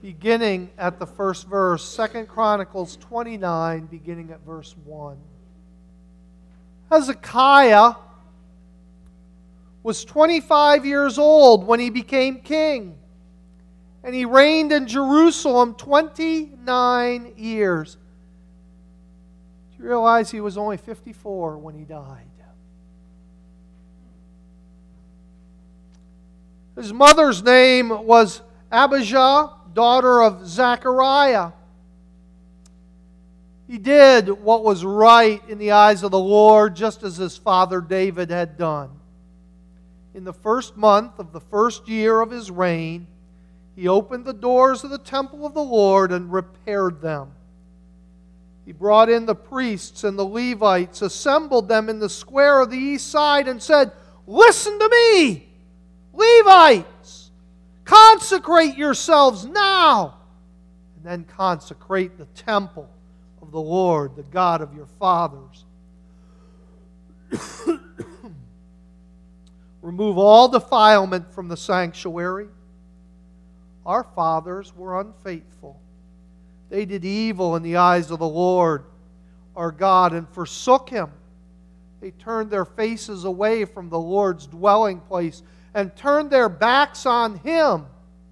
beginning at the first verse, 2 Chronicles 29, beginning at verse 1. Hezekiah was 25 years old when he became king, and he reigned in Jerusalem 29 years. Do you realize he was only 54 when he died? His mother's name was Abijah, daughter of Zechariah. He did what was right in the eyes of the Lord, just as his father David had done. In the first month of the first year of his reign, he opened the doors of the temple of the Lord and repaired them. He brought in the priests and the Levites, assembled them in the square of the east side, and said, "Listen to me, Levites! Consecrate yourselves now, and then consecrate the temple of the Lord, the God of your fathers. Remove all defilement from the sanctuary. Our fathers were unfaithful. They did evil in the eyes of the Lord our God and forsook Him. They turned their faces away from the Lord's dwelling place and turned their backs on Him.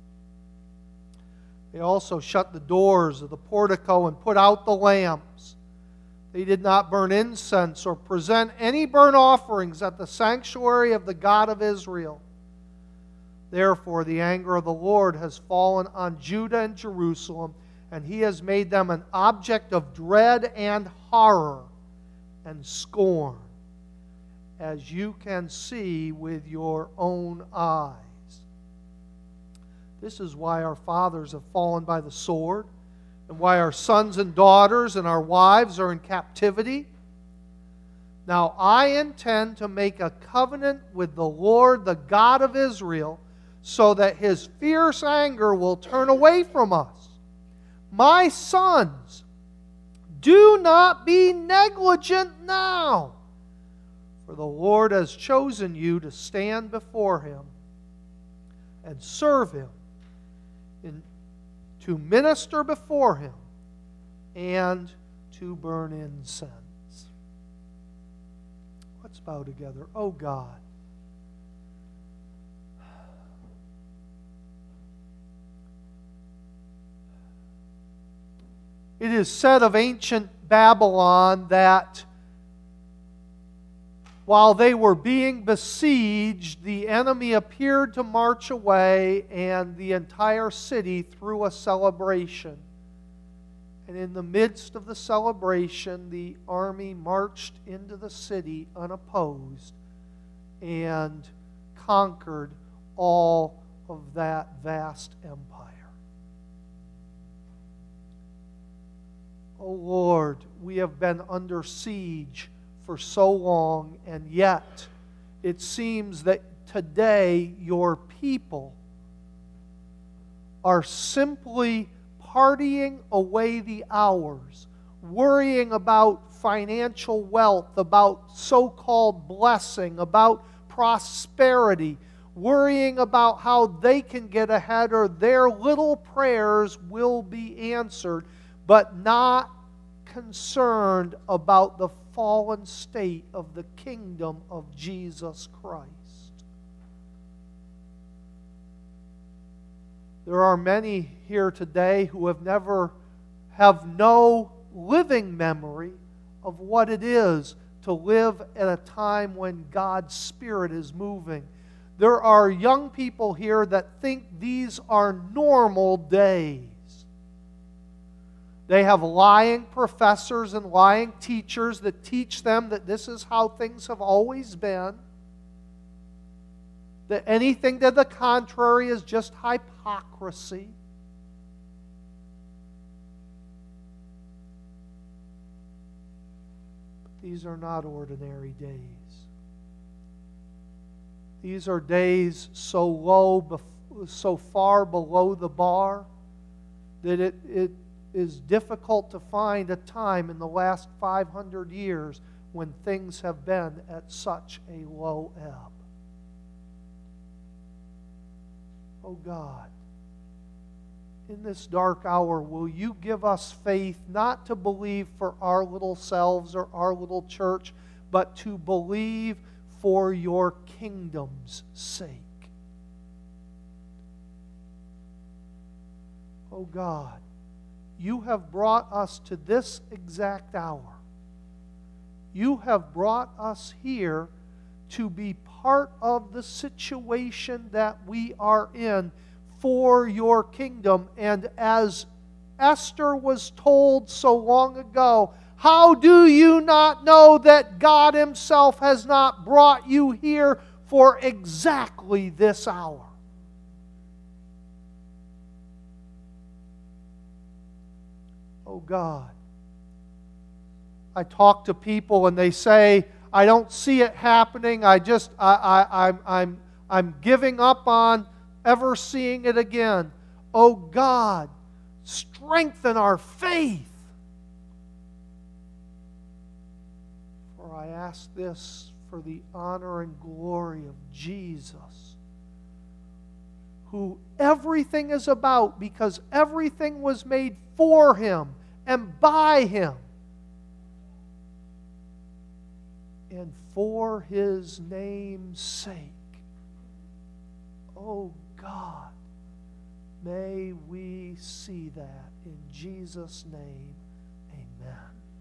They also shut the doors of the portico and put out the lamps. They did not burn incense or present any burnt offerings at the sanctuary of the God of Israel. Therefore, the anger of the Lord has fallen on Judah and Jerusalem, and He has made them an object of dread and horror and scorn, as you can see with your own eyes. This is why our fathers have fallen by the sword, and why our sons and daughters and our wives are in captivity. Now I intend to make a covenant with the Lord, the God of Israel, so that His fierce anger will turn away from us. My sons, do not be negligent now, for the Lord has chosen you to stand before Him and serve Him, to minister before Him, and to burn incense." Let's bow together. Oh God, it is said of ancient Babylon that while they were being besieged, the enemy appeared to march away, and the entire city threw a celebration. And in the midst of the celebration, the army marched into the city unopposed and conquered all of that vast empire. Oh Lord, we have been under siege for so long, and yet it seems that today your people are simply partying away the hours, worrying about financial wealth, about so-called blessing, about prosperity, worrying about how they can get ahead or their little prayers will be answered, but not concerned about the fallen state of the kingdom of Jesus Christ. There are many here today who have no living memory of what it is to live at a time when God's Spirit is moving. There are young people here that think these are normal days. They have lying professors and lying teachers that teach them that this is how things have always been. That anything to the contrary is just hypocrisy. But these are not ordinary days. These are days so low, so far below the bar, that it is difficult to find a time in the last 500 years when things have been at such a low ebb. Oh God, in this dark hour, will you give us faith not to believe for our little selves or our little church, but to believe for your kingdom's sake? Oh God, you have brought us to this exact hour. You have brought us here to be part of the situation that we are in for your kingdom. And as Esther was told so long ago, how do you not know that God Himself has not brought you here for exactly this hour? Oh God, I talk to people and they say, I don't see it happening. I'm giving up on ever seeing it again. Oh God, strengthen our faith. For I ask this for the honor and glory of Jesus, who everything is about, because everything was made for Him and by Him and for His name's sake. Oh God, may we see that in Jesus' name. Amen.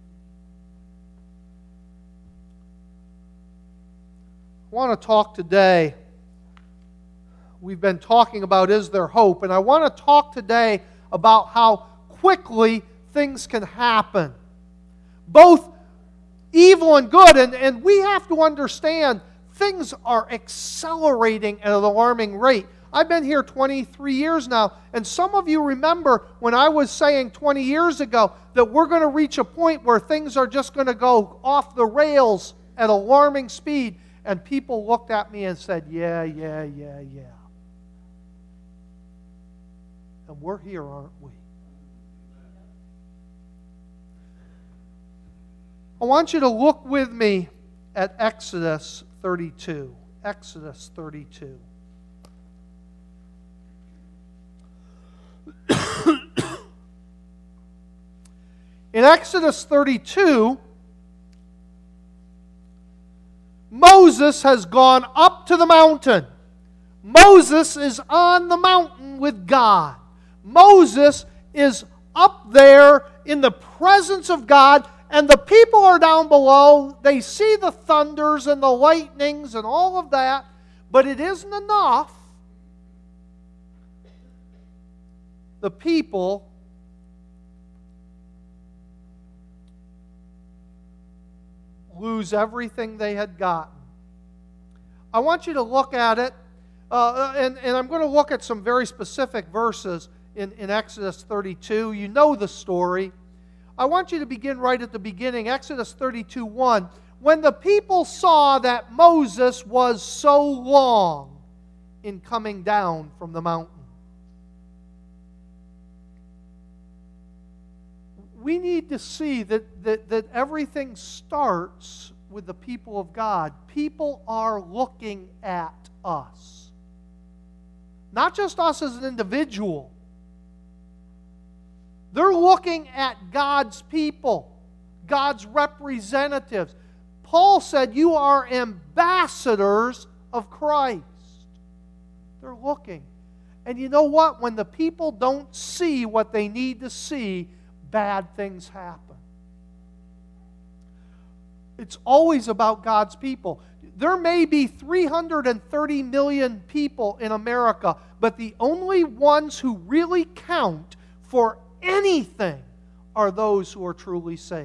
I want to talk today. We've been talking about is there hope, and I want to talk today about how quickly things can happen, both evil and good. And we have to understand things are accelerating at an alarming rate. I've been here 23 years now, and some of you remember when I was saying 20 years ago that we're going to reach a point where things are just going to go off the rails at alarming speed, and people looked at me and said, yeah. And we're here, aren't we? I want you to look with me at Exodus 32. Exodus 32. In Exodus 32, Moses has gone up to the mountain. Moses is on the mountain with God. Moses is up there in the presence of God, and the people are down below. They see the thunders and the lightnings and all of that, but it isn't enough. The people lose everything they had gotten. I want you to look at it, and I'm going to look at some very specific verses in Exodus 32. You know the story. I want you to begin right at the beginning, Exodus 32:1. When the people saw that Moses was so long in coming down from the mountain. We need to see that everything starts with the people of God. People are looking at us. Not just us as an individual. They're looking at God's people, God's representatives. Paul said, you are ambassadors of Christ. They're looking. And you know what? When the people don't see what they need to see, bad things happen. It's always about God's people. There may be 330 million people in America, but the only ones who really count for anything are those who are truly saved.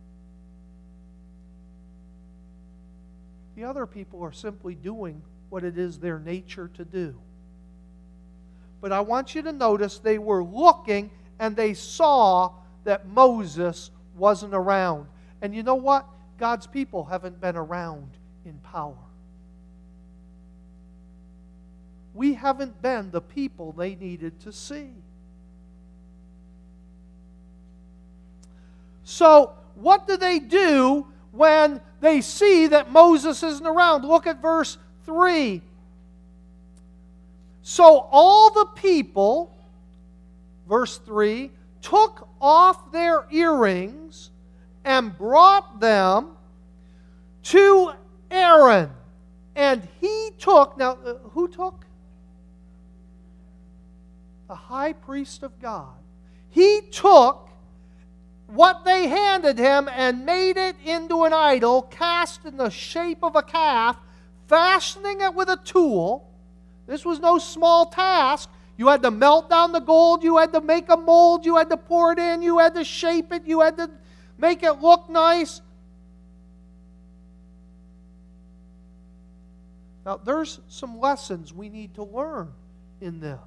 The other people are simply doing what it is their nature to do. But I want you to notice they were looking and they saw that Moses wasn't around. And you know what? God's people haven't been around in power. We haven't been the people they needed to see. So, what do they do when they see that Moses isn't around? Look at verse 3. So all the people, verse 3, took off their earrings and brought them to Aaron. And he took, now who took? The high priest of God. He took what they handed him and made it into an idol cast in the shape of a calf, fastening it with a tool. This was no small task. You had to melt down the gold, you had to make a mold, you had to pour it in, you had to shape it, you had to make it look nice. Now, there's some lessons we need to learn in this.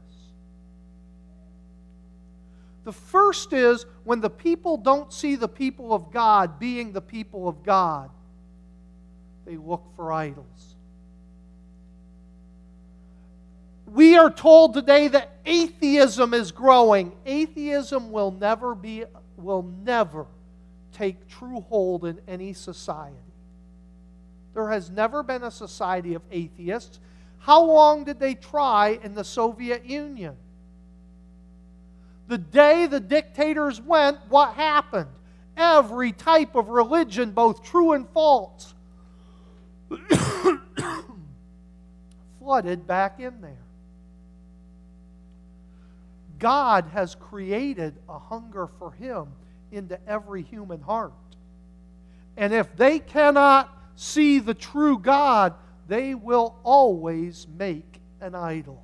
The first is when the people don't see the people of God being the people of God, they look for idols. We are told today that atheism is growing. Atheism will never take true hold in any society. There has never been a society of atheists. How long did they try in the Soviet Union? The day the dictators went, what happened? Every type of religion, both true and false, flooded back in there. God has created a hunger for Him into every human heart. And if they cannot see the true God, they will always make an idol.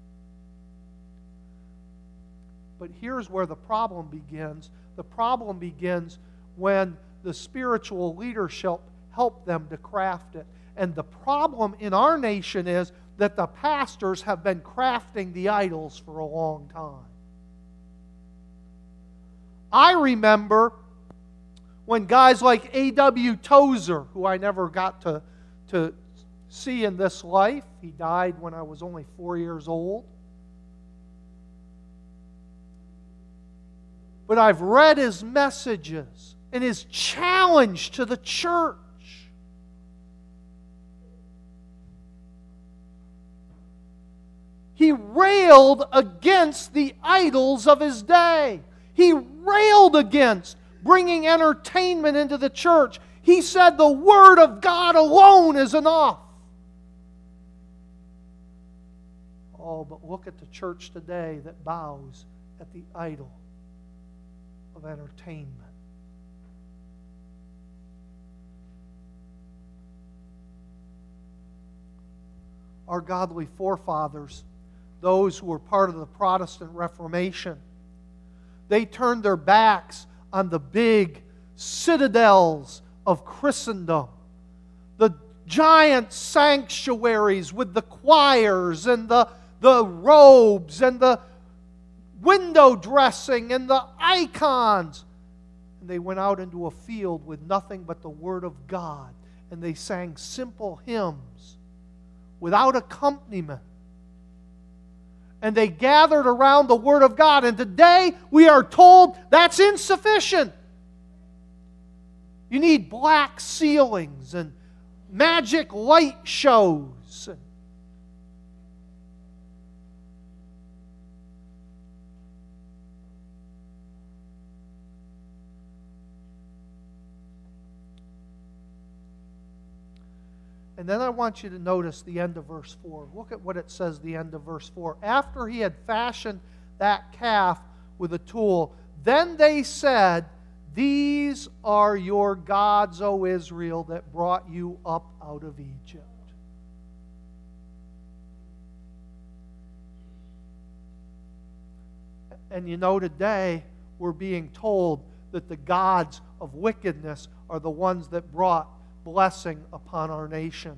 But here's where the problem begins. The problem begins when the spiritual leadership help them to craft it. And the problem in our nation is that the pastors have been crafting the idols for a long time. I remember when guys like A.W. Tozer, who I never got to see in this life, he died when I was only 4 years old. But I've read his messages and his challenge to the church. He railed against the idols of his day. He railed against bringing entertainment into the church. He said the Word of God alone is enough. Oh, but look at the church today that bows at the idol of entertainment. Our godly forefathers, those who were part of the Protestant Reformation, they turned their backs on the big citadels of Christendom, the giant sanctuaries with the choirs and the robes and the window dressing and the icons. And they went out into a field with nothing but the Word of God, and they sang simple hymns without accompaniment. And they gathered around the Word of God. And today we are told that's insufficient. You need black ceilings and magic light shows. And then I want you to notice the end of verse 4. Look at what it says, the end of verse 4. After he had fashioned that calf with a tool, then they said, "These are your gods, O Israel, that brought you up out of Egypt." And you know, today we're being told that the gods of wickedness are the ones that brought blessing upon our nation.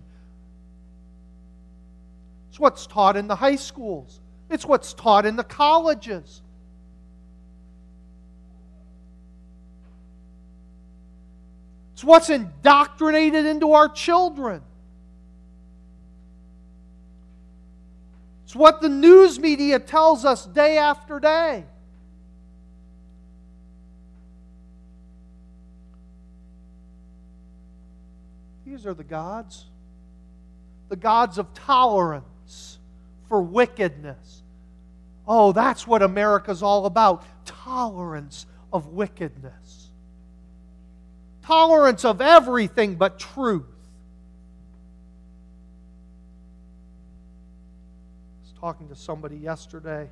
It's what's taught in the high schools. It's what's taught in the colleges. It's what's indoctrinated into our children. It's what the news media tells us day after day. These are the gods of tolerance for wickedness. Oh, that's what America's all about. Tolerance of wickedness. Tolerance of everything but truth. I was talking to somebody yesterday,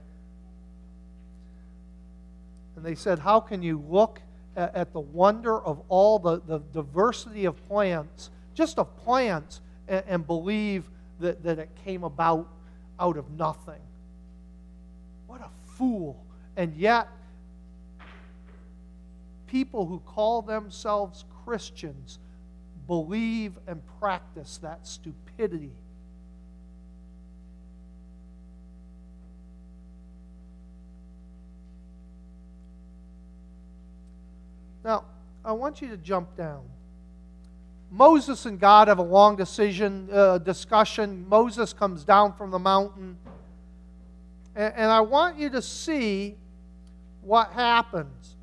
and they said, how can you look at the wonder of all the diversity of plants, just of plants, and believe that it came about out of nothing? What a fool. And yet, people who call themselves Christians believe and practice that stupidity. Now, I want you to jump down. Moses and God have a long discussion. Moses comes down from the mountain. And I want you to see what happens.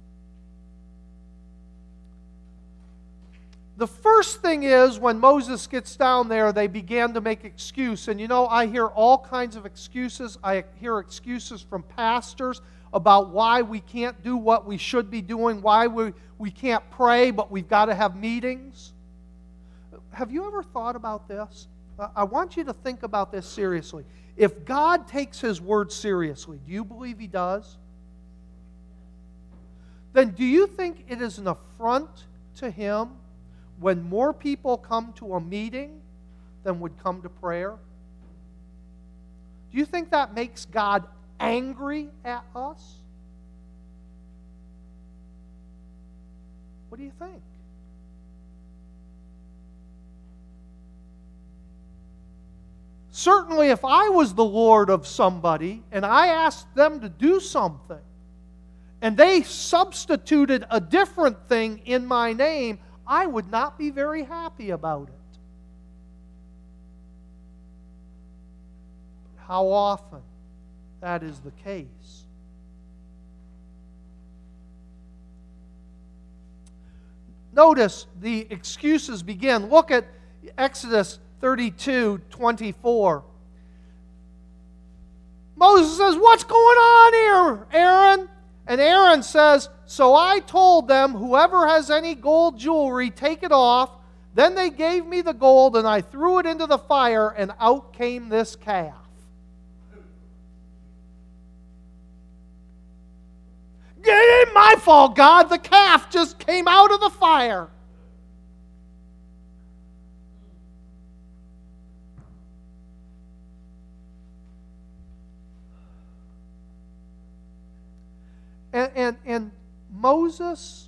The first thing is, when Moses gets down there, they began to make excuse. And you know, I hear all kinds of excuses. I hear excuses from pastors about why we can't do what we should be doing, why we can't pray, but we've got to have meetings. Have you ever thought about this? I want you to think about this seriously. If God takes His word seriously, do you believe He does? Then do you think it is an affront to Him when more people come to a meeting than would come to prayer? Do you think that makes God angry at us? What do you think? Certainly, if I was the Lord of somebody and I asked them to do something and they substituted a different thing in my name, I would not be very happy about it. How often that is the case? Notice the excuses begin. Look at Exodus 32:24. Moses says, "What's going on here, Aaron?" And Aaron says, "So I told them, whoever has any gold jewelry, take it off. Then they gave me the gold, and I threw it into the fire, and out came this calf." It ain't my fault, God. The calf just came out of the fire. And Moses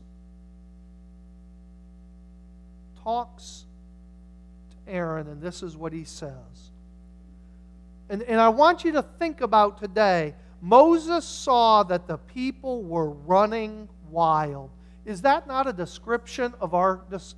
talks to Aaron, and this is what he says. And I want you to think about today. Moses saw that the people were running wild. Is that not a description of our...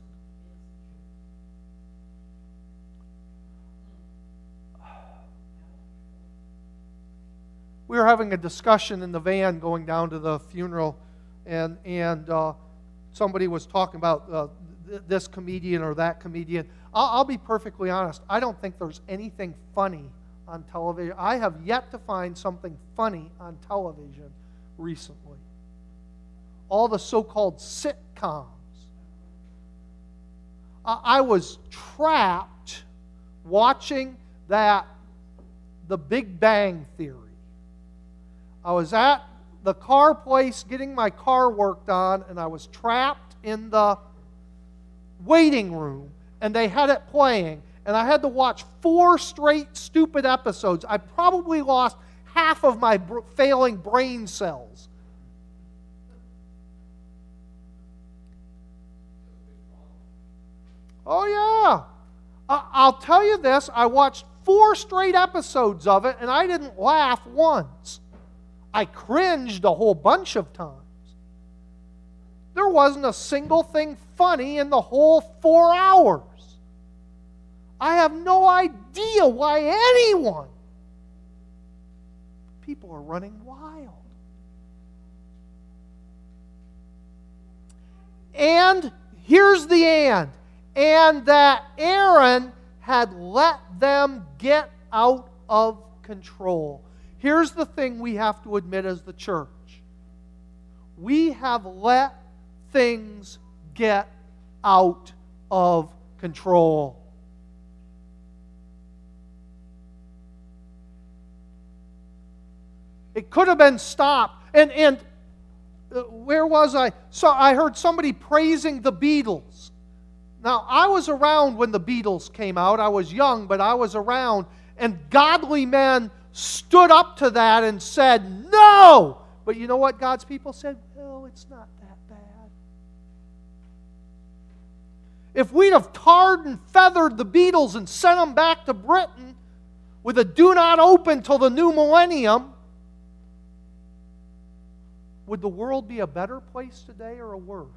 We were having a discussion in the van going down to the funeral, and somebody was talking about this comedian or that comedian. I'll be perfectly honest. I don't think there's anything funny on television. I have yet to find something funny on television recently. All the so-called sitcoms. I was trapped watching The Big Bang Theory. I was at the car place getting my car worked on, and I was trapped in the waiting room, and they had it playing, and I had to watch 4 straight stupid episodes. I probably lost half of my failing brain cells. Oh, yeah. I'll tell you this, I watched 4 straight episodes of it, and I didn't laugh once. I cringed a whole bunch of times. There wasn't a single thing funny in the whole 4 hours. I have no idea why anyone. People are running wild. And here's the and. And that Aaron had let them get out of control. Here's the thing we have to admit as the church. We have let things get out of control. It could have been stopped. And where was I? So I heard somebody praising the Beatles. Now, I was around when the Beatles came out. I was young, but I was around. And godly men stood up to that and said, no! But you know what God's people said? Well, it's not that bad. If we'd have tarred and feathered the Beatles and sent them back to Britain with a do not open till the new millennium, would the world be a better place today or a worse?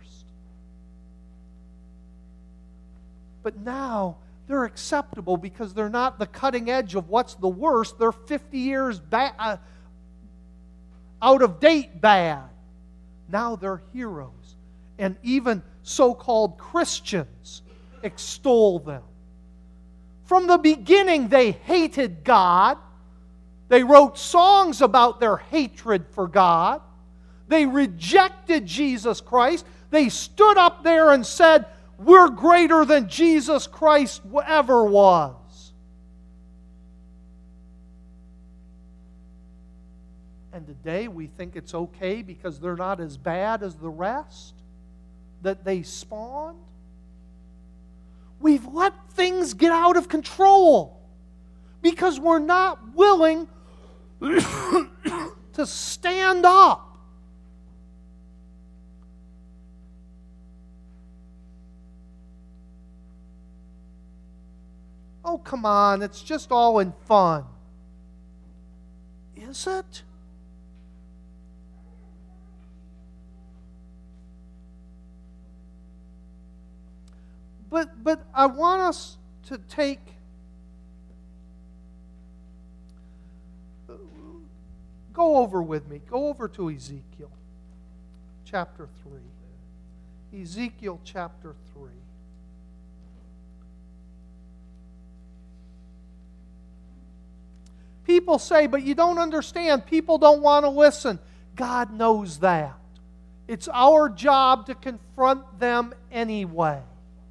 But now they're acceptable because they're not the cutting edge of what's the worst. They're 50 years out of date bad. Now they're heroes. And even so-called Christians extol them. From the beginning, they hated God. They wrote songs about their hatred for God. They rejected Jesus Christ. They stood up there and said, we're greater than Jesus Christ ever was. And today we think it's okay because they're not as bad as the rest that they spawned. We've let things get out of control because we're not willing to stand up. Oh, come on, it's just all in fun. Is it? But I want us to take go over with me. Go over to Ezekiel chapter 3. Ezekiel chapter 3. People say, but you don't understand. People don't want to listen. God knows that. It's our job to confront them anyway.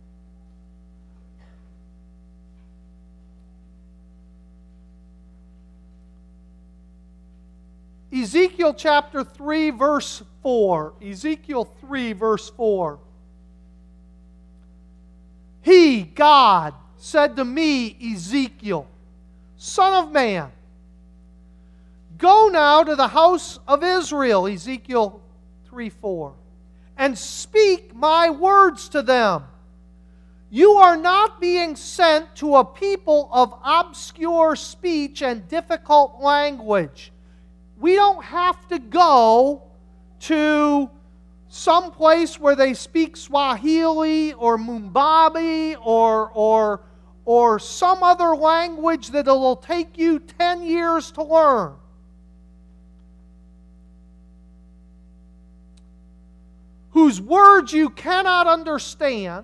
Ezekiel chapter 3, verse 4. Ezekiel 3, verse 4. He, God, said to me, Ezekiel, Son of man, go now to the house of Israel, Ezekiel 3:4, and speak my words to them. You are not being sent to a people of obscure speech and difficult language. We don't have to go to some place where they speak Swahili or Mumbabi or some other language that will take you 10 years to learn. Whose words you cannot understand.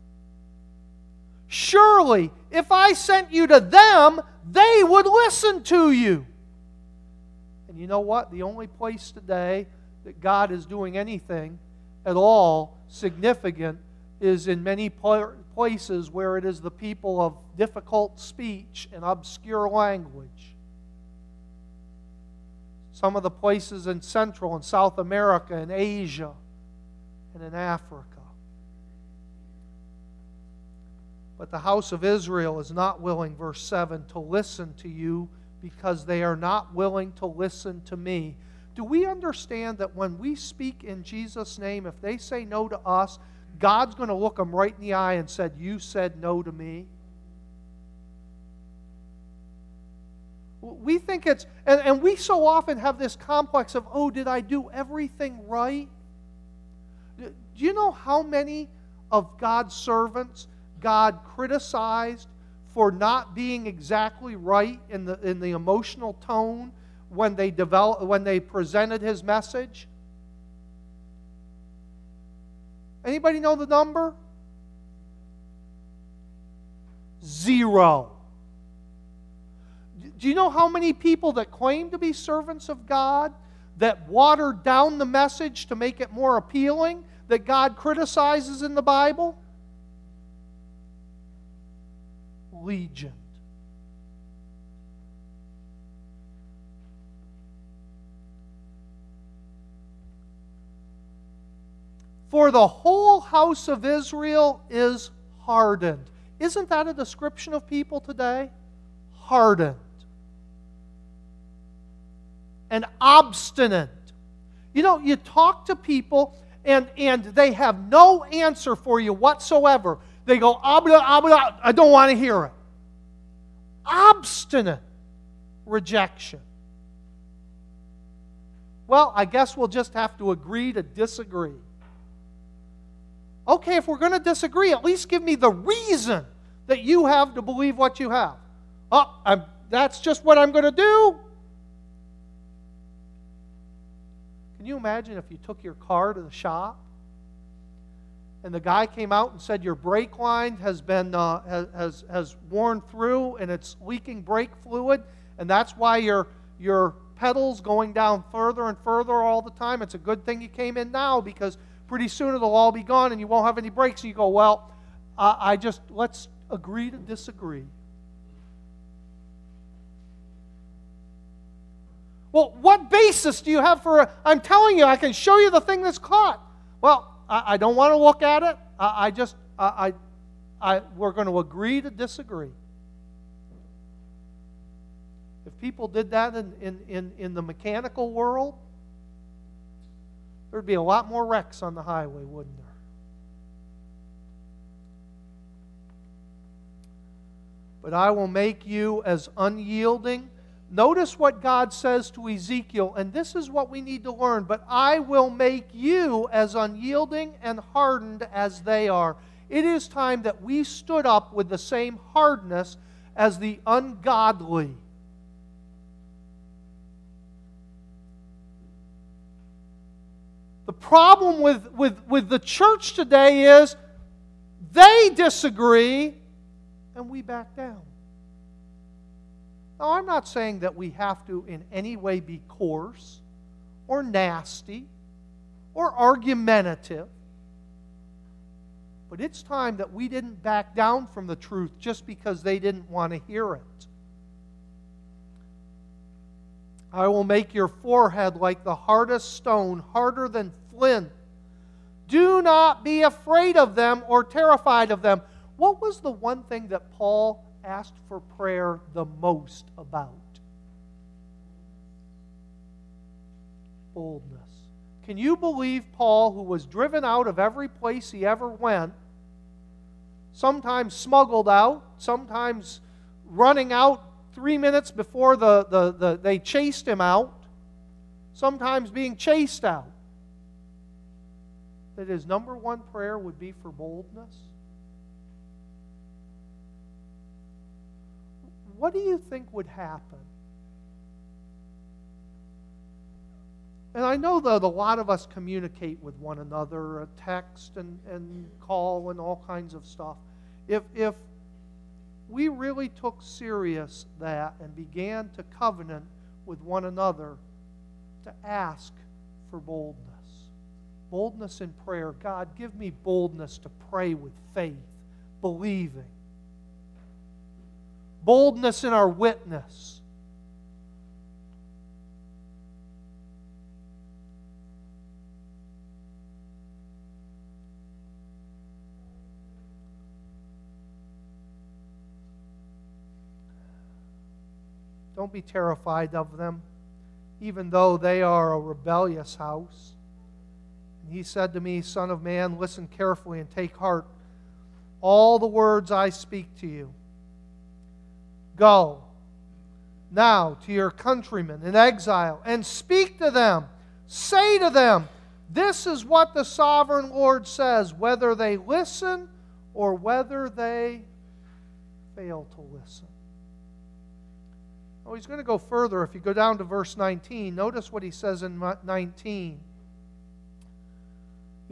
Surely, if I sent you to them, they would listen to you. And you know what? The only place today that God is doing anything at all significant is in many places where it is the people of difficult speech and obscure language. Some of the places in Central and South America and Asia and in Africa. But the house of Israel is not willing, verse 7, to listen to you because they are not willing to listen to me. Do we understand that when we speak in Jesus' name, if they say no to us, God's going to look them right in the eye and said, you said no to me? We think it's, and we so often have this complex of, oh, did I do everything right? Do you know how many of God's servants God criticized for not being exactly right in the emotional tone when they presented His message? Anybody know the number? 0. Do you know how many people that claim to be servants of God that water down the message to make it more appealing that God criticizes in the Bible? Legion. For the whole house of Israel is hardened. Isn't that a description of people today? Hardened. And obstinate. You know, you talk to people and they have no answer for you whatsoever. They go, I don't want to hear it. Obstinate rejection. Well, I guess we'll just have to agree to disagree. Okay, if we're going to disagree, at least give me the reason that you have to believe what you have. That's just what I'm going to do. Can you imagine if you took your car to the shop and the guy came out and said your brake line has been has worn through and it's leaking brake fluid, and that's why your pedal's going down further and further all the time? It's a good thing you came in now, because pretty soon it'll all be gone and you won't have any brakes. And you go, well, let's agree to disagree. Well, what basis do you have for I'm telling you, I can show you the thing that's caught. Well, I don't want to look at it. We're going to agree to disagree. If people did that in the mechanical world, there'd be a lot more wrecks on the highway, wouldn't there? But I will make you as unyielding. Notice what God says to Ezekiel, and this is what we need to learn. But I will make you as unyielding and hardened as they are. It is time that we stood up with the same hardness as the ungodly. The problem with the church today is they disagree and we back down. Now, I'm not saying that we have to in any way be coarse or nasty or argumentative. But it's time that we didn't back down from the truth just because they didn't want to hear it. I will make your forehead like the hardest stone, harder than flint. Do not be afraid of them or terrified of them. What was the one thing that Paul asked for prayer the most about? Boldness. Can you believe Paul, who was driven out of every place he ever went, sometimes smuggled out, sometimes running out 3 minutes before they chased him out, sometimes being chased out, that his number one prayer would be for boldness? What do you think would happen? And I know that a lot of us communicate with one another, a text and call and all kinds of stuff. If we really took serious that and began to covenant with one another to ask for boldness. Boldness in prayer. God, give me boldness to pray with faith, believing. Boldness in our witness. Don't be terrified of them, even though they are a rebellious house. And he said to me, Son of man, listen carefully and take heart. All the words I speak to you. Go now to your countrymen in exile and speak to them. Say to them, this is what the sovereign Lord says, whether they listen or whether they fail to listen. Oh, he's going to go further. If you go down to verse 19, notice what he says in 19.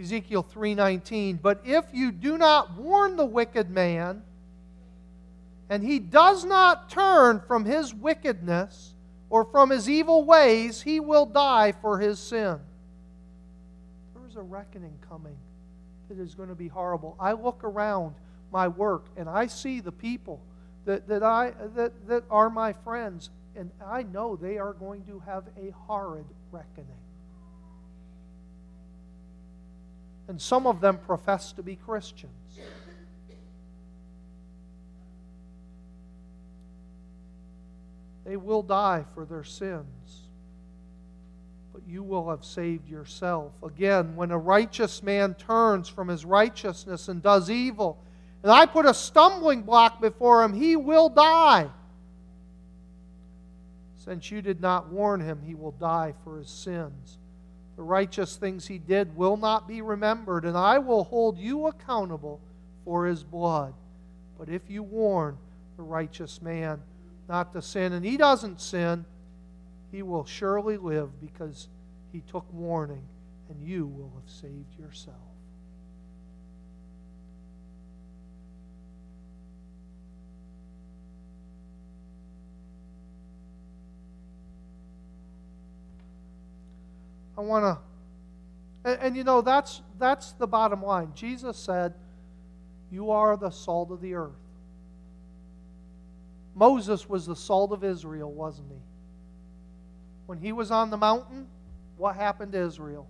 Ezekiel 3:19. But if you do not warn the wicked man and he does not turn from his wickedness or from his evil ways, he will die for his sin. There is a reckoning coming that is going to be horrible. I look around my work and I see the people that are my friends, and I know they are going to have a horrid reckoning. And some of them profess to be Christians. They will die for their sins, but you will have saved yourself. Again, when a righteous man turns from his righteousness and does evil, and I put a stumbling block before him, he will die. Since you did not warn him, he will die for his sins. The righteous things he did will not be remembered, and I will hold you accountable for his blood. But if you warn the righteous man not to sin, and he doesn't sin, he will surely live because he took warning, and you will have saved yourself. I want to, and you know, that's the bottom line. Jesus said, you are the salt of the earth. Moses was the salt of Israel, wasn't he? When he was on the mountain, what happened to Israel?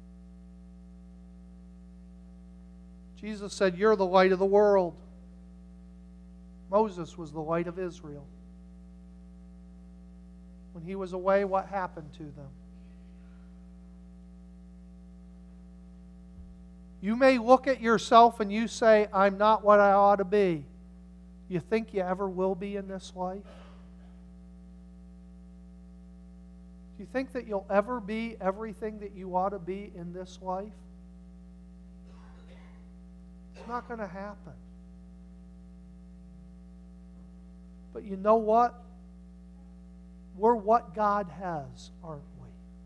Jesus said, you're the light of the world. Moses was the light of Israel. When he was away, what happened to them? You may look at yourself and you say, I'm not what I ought to be. You think you ever will be in this life? Do you think that you'll ever be everything that you ought to be in this life? It's not going to happen. But you know what? We're what God has, aren't we?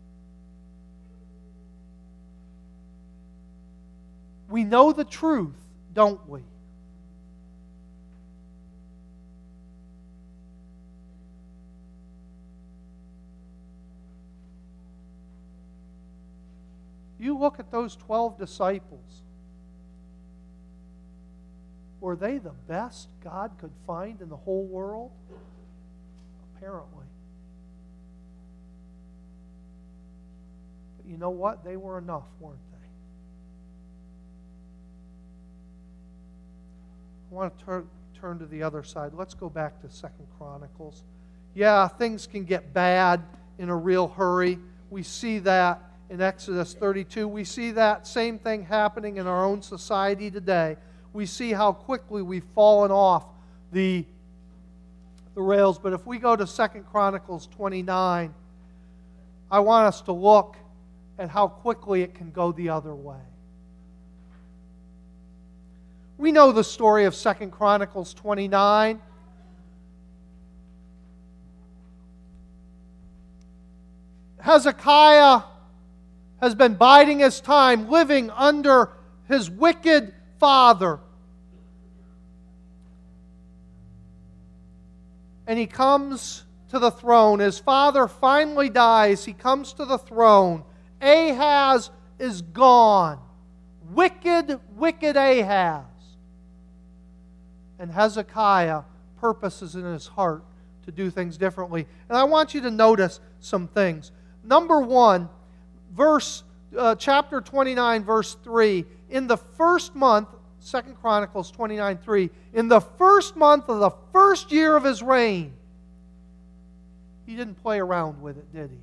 We know the truth, don't we? You look at those 12 disciples. Were they the best God could find in the whole world? Apparently. But you know what? They were enough, weren't they? I want to turn to the other side. Let's go back to 2 Chronicles. Yeah, things can get bad in a real hurry. We see that in Exodus 32. We see that same thing happening in our own society today. We see how quickly we've fallen off the rails. But if we go to 2 Chronicles 29, I want us to look at how quickly it can go the other way. We know the story of 2 Chronicles 29. Hezekiah has been biding his time, living under his wicked father. And he comes to the throne. His father finally dies. He comes to the throne. Ahaz is gone. Wicked, wicked Ahaz. And Hezekiah purposes in his heart to do things differently. And I want you to notice some things. Number one, chapter 29, verse 3. In the first month, 2 Chronicles 29, 3. In the first month of the first year of his reign. He didn't play around with it, did he?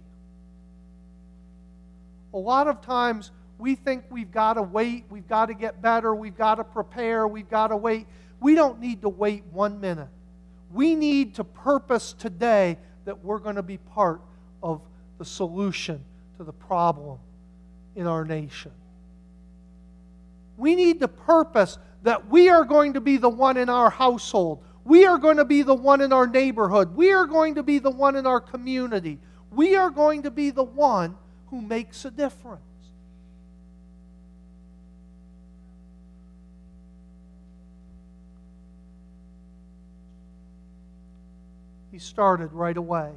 A lot of times we think we've got to wait, we've got to get better, we've got to prepare, we've got to wait. We don't need to wait 1 minute. We need to purpose today that we're going to be part of the solution to the problem in our nation. We need to purpose that we are going to be the one in our household. We are going to be the one in our neighborhood. We are going to be the one in our community. We are going to be the one who makes a difference. he started right away.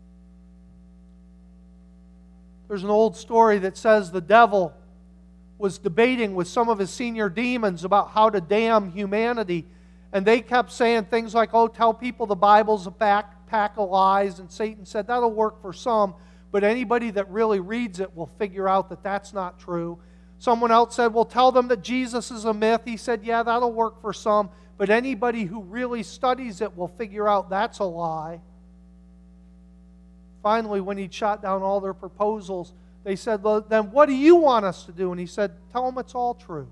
There's an old story that says the devil was debating with some of his senior demons about how to damn humanity. And they kept saying things like, oh, tell people the Bible's a pack of lies. And Satan said, that'll work for some, but anybody that really reads it will figure out that that's not true. Someone else said, well, tell them that Jesus is a myth. He said, yeah, that'll work for some, but anybody who really studies it will figure out that's a lie. Finally, when he'd shot down all their proposals, they said, well, then what do you want us to do? And he said, tell them it's all true.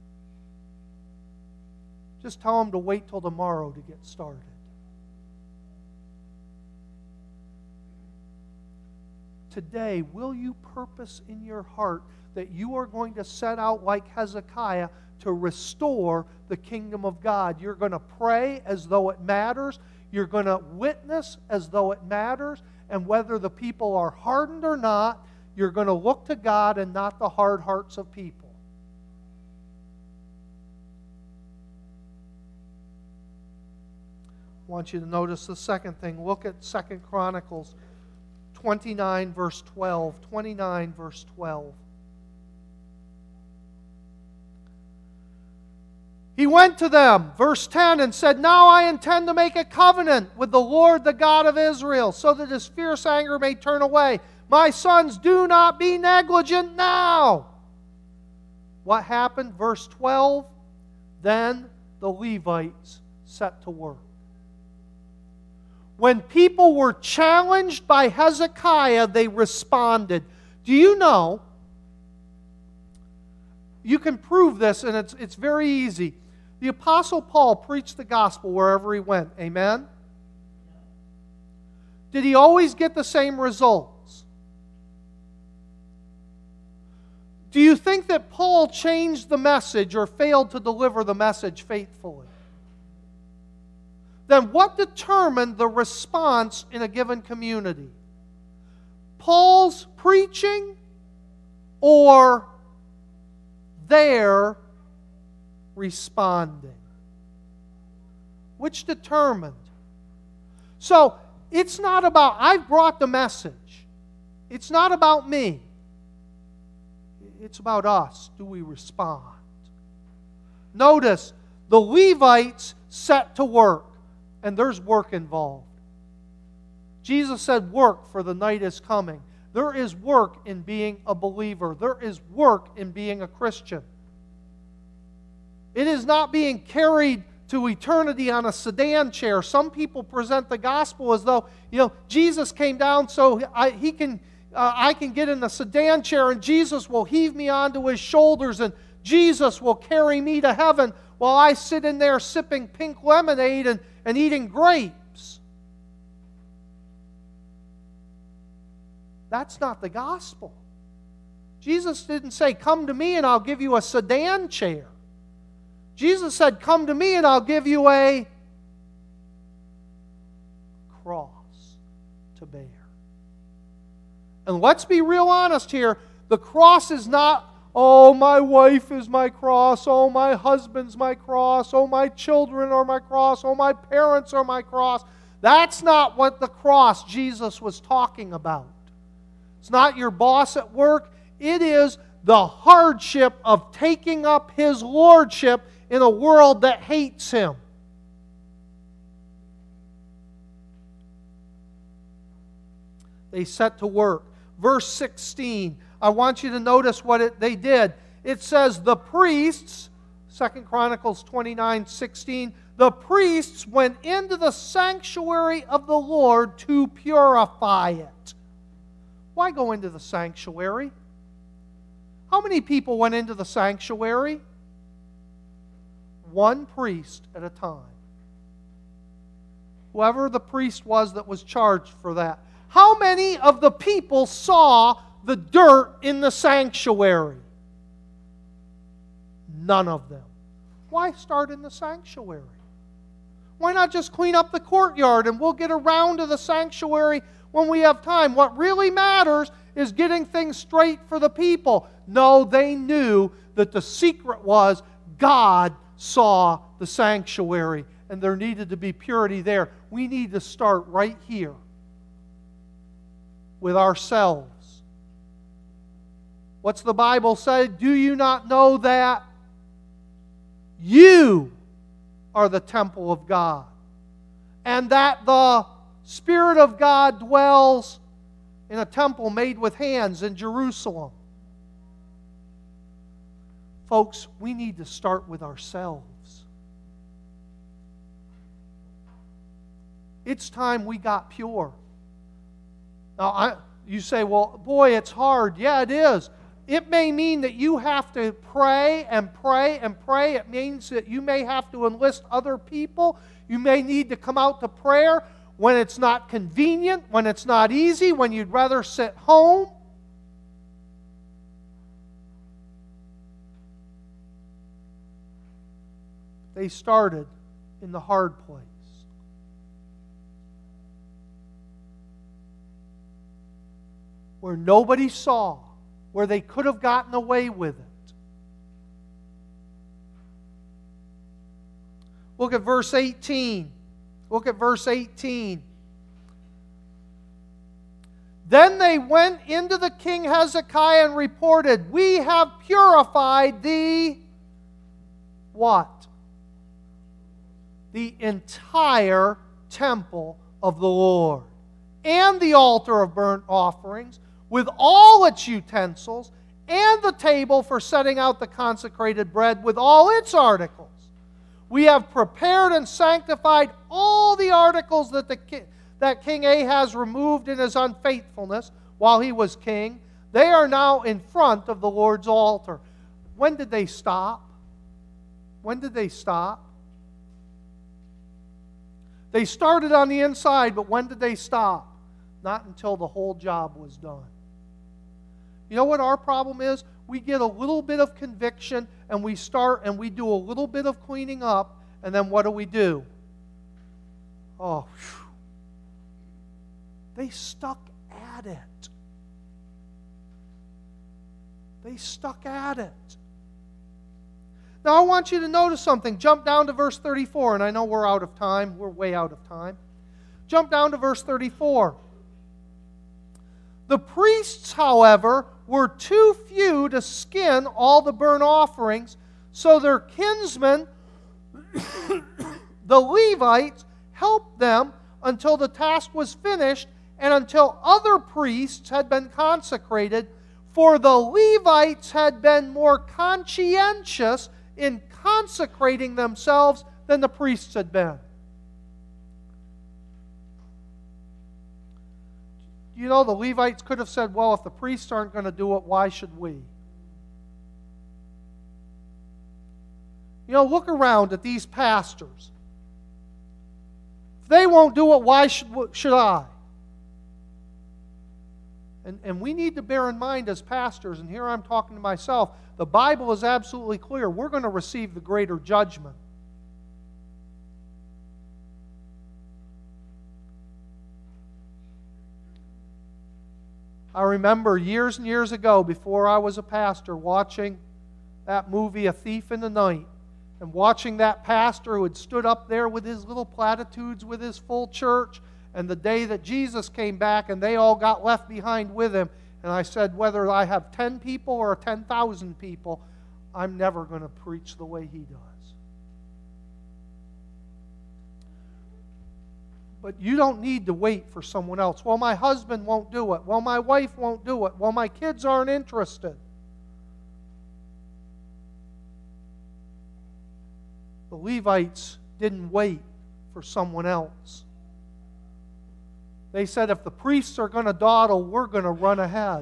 Just tell them to wait till tomorrow to get started. Today, will you purpose in your heart that you are going to set out like Hezekiah to restore the kingdom of God? You're going to pray as though it matters. You're going to witness as though it matters. And whether the people are hardened or not, you're going to look to God and not the hard hearts of people. I want you to notice the second thing. Look at 2 Chronicles 29, verse 12. 29, verse 12. He went to them, verse 10, and said, now I intend to make a covenant with the Lord, the God of Israel, so that his fierce anger may turn away. My sons, do not be negligent now. What happened? Verse 12, then the Levites set to work. When people were challenged by Hezekiah, they responded. Do you know, you can prove this, and it's very easy. The Apostle Paul preached the gospel wherever he went. Amen? Did he always get the same results? Do you think that Paul changed the message or failed to deliver the message faithfully? Then what determined the response in a given community? Paul's preaching or their responding? Which determined? So, it's not about, I've brought the message. It's not about me. It's about us. Do we respond? Notice, the Levites set to work, and there's work involved. Jesus said, work, for the night is coming. There is work in being a believer. There is work in being a Christian. It is not being carried to eternity on a sedan chair. Some people present the gospel as though, Jesus came down so I can get in the sedan chair and Jesus will heave me onto his shoulders and Jesus will carry me to heaven while I sit in there sipping pink lemonade and eating grapes. That's not the gospel. Jesus didn't say, come to me and I'll give you a sedan chair. Jesus said, come to me and I'll give you a cross to bear. And let's be real honest here. The cross is not, oh, my wife is my cross. Oh, my husband's my cross. Oh, my children are my cross. Oh, my parents are my cross. That's not what the cross Jesus was talking about. It's not your boss at work. It is the hardship of taking up His lordship in a world that hates Him. They set to work. Verse 16, I want you to notice what they did. It says, the priests, 2 Chronicles 29:16, the priests went into the sanctuary of the Lord to purify it. Why go into the sanctuary? How many people went into the sanctuary? One priest at a time. Whoever the priest was that was charged for that. How many of the people saw the dirt in the sanctuary? None of them. Why start in the sanctuary? Why not just clean up the courtyard and we'll get around to the sanctuary when we have time? What really matters is getting things straight for the people. No, they knew that the secret was God saw the sanctuary and there needed to be purity there. We need to start right here with ourselves. What's the Bible say? Do you not know that you are the temple of God, and that the Spirit of God dwells in a temple made with hands in Jerusalem? Folks, we need to start with ourselves. It's time we got pure. Now, you say, well, boy, it's hard. Yeah, it is. It may mean that you have to pray and pray and pray. It means that you may have to enlist other people. You may need to come out to prayer when it's not convenient, when it's not easy, when you'd rather sit home. They started in the hard place. Where nobody saw, where they could have gotten away with it. Look at verse 18. Look at verse 18. Then they went into the king Hezekiah and reported, we have purified the what? The entire temple of the Lord, and the altar of burnt offerings, with all its utensils, and the table for setting out the consecrated bread with all its articles. We have prepared and sanctified all the articles that King Ahaz removed in his unfaithfulness while he was king. They are now in front of the Lord's altar. When did they stop? When did they stop? They started on the inside, but when did they stop? Not until the whole job was done. You know what our problem is? We get a little bit of conviction, and we start and we do a little bit of cleaning up, and then what do? Oh, whew. They stuck at it. They stuck at it. Now I want you to notice something. Jump down to verse 34, and I know we're out of time. We're way out of time. Jump down to verse 34. The priests, however, were too few to skin all the burnt offerings, so their kinsmen, the Levites, helped them until the task was finished and until other priests had been consecrated, for the Levites had been more conscientious in consecrating themselves than the priests had been. You know, the Levites could have said, well, if the priests aren't going to do it, why should we? You know, look around at these pastors. If they won't do it, why should I? And we need to bear in mind as pastors, and here I'm talking to myself, the Bible is absolutely clear. We're going to receive the greater judgment. I remember years and years ago, before I was a pastor, watching that movie, A Thief in the Night, and watching that pastor who had stood up there with his little platitudes with his full church, and the day that Jesus came back and they all got left behind with him, and I said, whether I have 10 people or 10,000 people, I'm never going to preach the way he does. But you don't need to wait for someone else. Well, my husband won't do it. Well, my wife won't do it. Well, my kids aren't interested. The Levites didn't wait for someone else. They said, if the priests are going to dawdle, we're going to run ahead.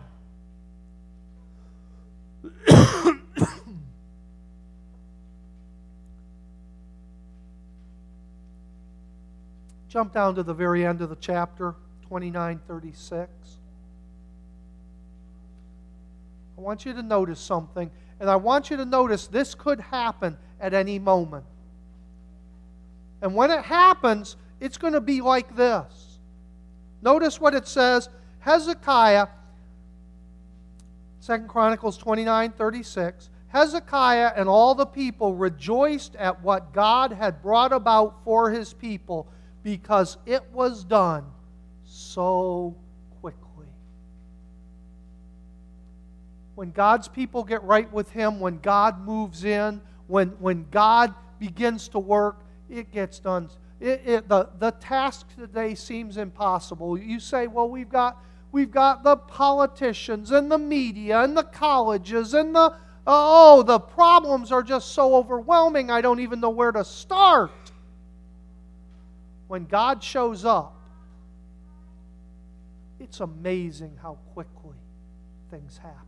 Jump down to the very end of the chapter, 29:36. I want you to notice something, and I want you to notice this could happen at any moment. And when it happens, it's going to be like this. Notice what it says. Hezekiah, 2 Chronicles 29:36. Hezekiah and all the people rejoiced at what God had brought about for His people, because it was done so quickly. When God's people get right with Him, when God moves in, when God begins to work, it gets done. The task today seems impossible. You say, well, we've got the politicians and the media and the colleges and the problems are just so overwhelming, I don't even know where to start. When God shows up, it's amazing how quickly things happen.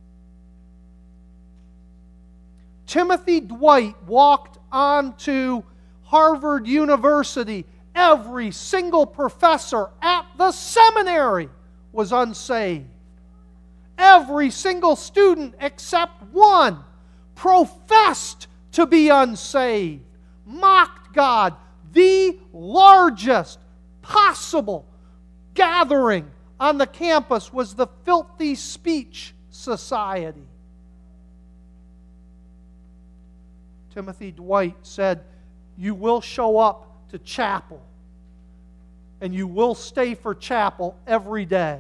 Timothy Dwight walked onto Harvard University. Every single professor at the seminary was unsaved. Every single student except one professed to be unsaved, mocked God. The largest possible gathering on the campus was the Filthy Speech Society. Timothy Dwight said, you will show up to chapel and you will stay for chapel every day.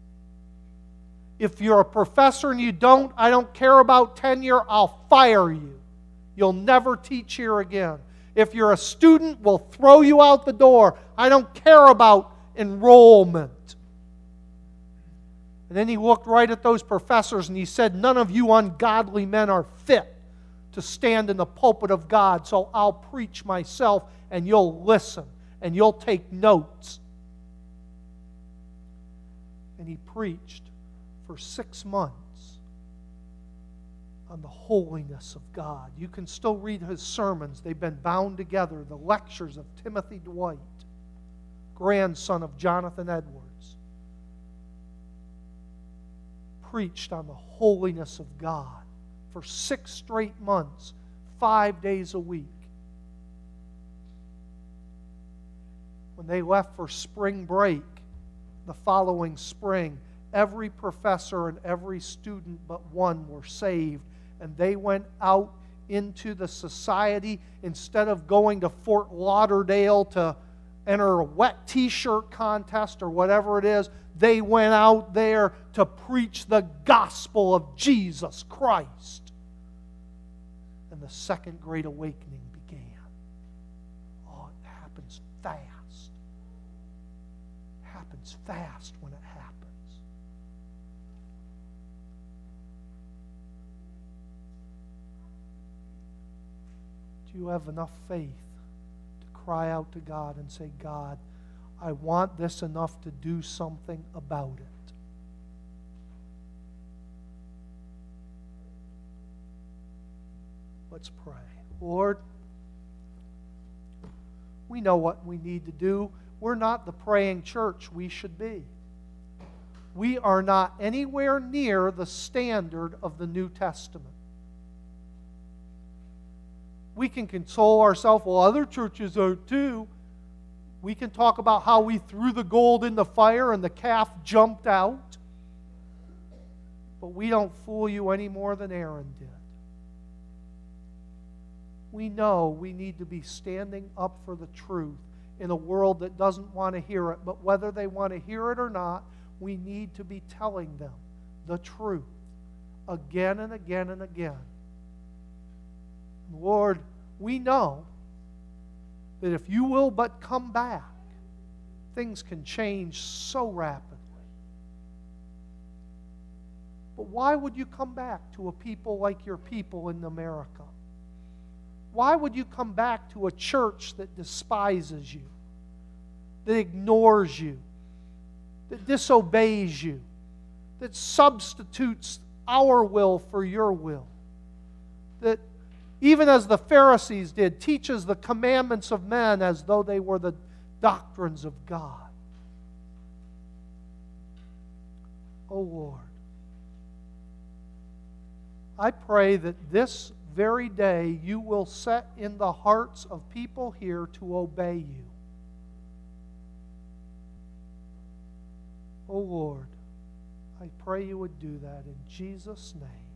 If you're a professor and you don't, I don't care about tenure, I'll fire you. You'll never teach here again. If you're a student, we'll throw you out the door. I don't care about enrollment. And then he looked right at those professors and he said, none of you ungodly men are fit to stand in the pulpit of God, so I'll preach myself and you'll listen and you'll take notes. And he preached for 6 months on the holiness of God. You can still read his sermons. They've been bound together. The lectures of Timothy Dwight, grandson of Jonathan Edwards, preached on the holiness of God for 6 straight months, 5 days a week. When they left for spring break, the following spring, every professor and every student but one were saved, and they went out into the society. Instead of going to Fort Lauderdale to enter a wet t-shirt contest or whatever it is, they went out there to preach the gospel of Jesus Christ. And the Second Great Awakening began. Oh, it happens fast. It happens fast when it happens. Do you have enough faith to cry out to God and say, God, I want this enough to do something about it? Let's pray. Lord, we know what we need to do. We're not the praying church we should be. We are not anywhere near the standard of the New Testament. We can console ourselves, well, other churches are too. We can talk about how we threw the gold in the fire and the calf jumped out. But we don't fool you any more than Aaron did. We know we need to be standing up for the truth in a world that doesn't want to hear it. But whether they want to hear it or not, we need to be telling them the truth again and again and again. Lord, we know that if you will but come back, things can change so rapidly. But why would you come back to a people like your people in America? Why would you come back to a church that despises you, that ignores you, that disobeys you, that substitutes our will for your will, that even as the Pharisees did, teaches the commandments of men as though they were the doctrines of God? Oh Lord, I pray that this very day you will set in the hearts of people here to obey you. Oh Lord, I pray you would do that in Jesus' name.